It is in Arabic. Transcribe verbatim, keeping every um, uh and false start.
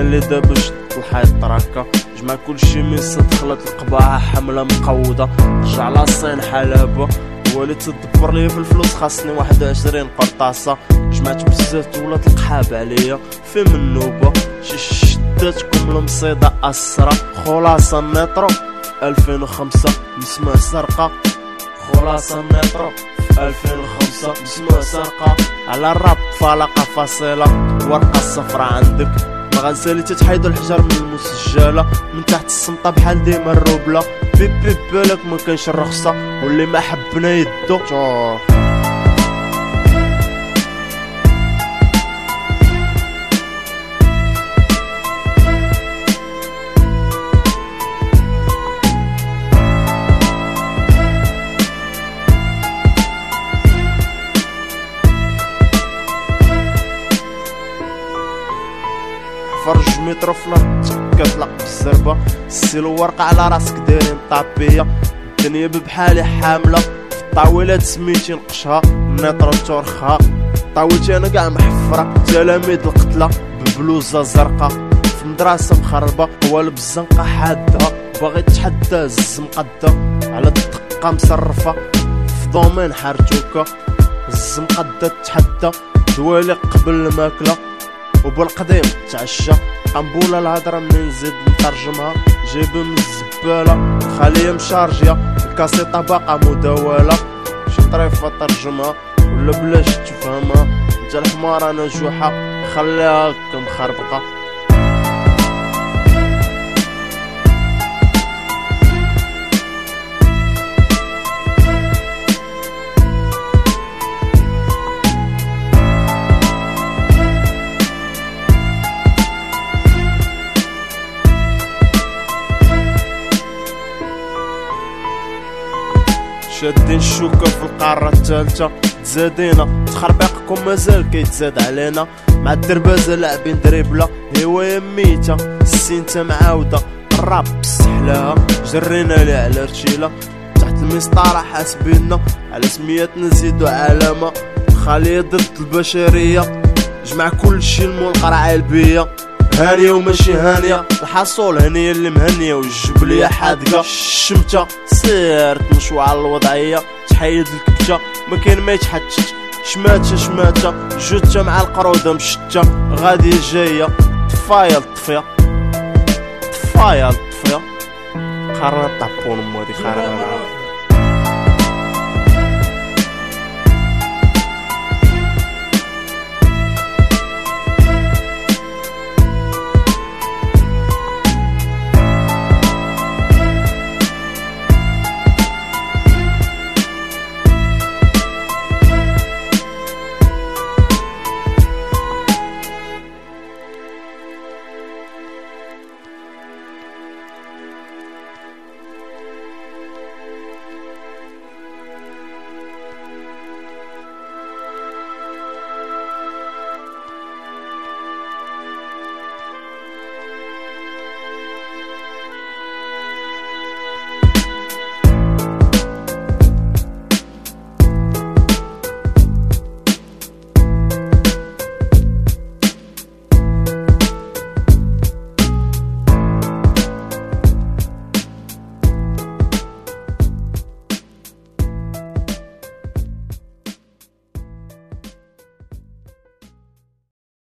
اللي دابا شد الحيط تراكا جمع كلشي من صد خلط القبعة حملة مقودة رجع لاصين حلبة ولي تدبر ليا في الفلوس خاصني واحد وعشرين قرطاسة جمعت بزاف ولات القحاب عليا في منوبة شي شداتكم المصيدة أسرة خلاصة النيترو في ألفين وخمسة نسمع سرقة خلاصة النيترو في ألفين وخمسة نسمع سرقة على الراب فلقة فاصلة ورقة الصفرة عندك غنسالي تتحيدو الحجر من المسجلة من تحت السمطة بحال ديما الروبلة بيب بيب بالك مكانش الرخصة واللي ما حبنا يدو جور فرج مترو فلات كتلق بالزربة السيلو ورقة على راسك دايرين طابية الدنيا ببحالي حاملة في الطاولات سميتي نقشها النيترو تورخها طاولتي انا قاع محفرة تلاميذ القتلة ببلوزة زرقا في مدرسة مخربة والب الزنقة حادة باغي تحدى الزمقدة على الدقة مسرفة في دومين حارتوكا الزمقدة تحدى دوالي قبل الماكلة وبالقديم تعشى قنبولة الهضرة منين نزيد نترجمها جيب من الزبالة خالية مشارجية الكاسيطة باقا مداولة شي طريفة ترجمها ولا بلاش تفهمها انت الحمار انا جوحة خليها هكا مخربقة شادين الشوكة في القارة الثالثة تزادينا تخربيقكم مازال كيتزاد علينا مع الدربازة لاعبين دريبلة هواية ميتة السينتا معاودة الراب بسحلاها جرينا لي على رشيلة تحت المسطرة حاسبينا على سمياتنا نزيدو علامة خالية ضد البشرية جمع كلشي المول قرعة البية هانية وماشي هانية الحصول هنية اللي مهنية والجبلية حادقة الشمتة سير تمشوا على الوضعية تحيد الكبتة ما كاين ما يتحتش شماتة شماتة جوتة مع القرودة مشتة غادي جاية طفايل طفية طفايل طفية خارنا طابون مودي خارنا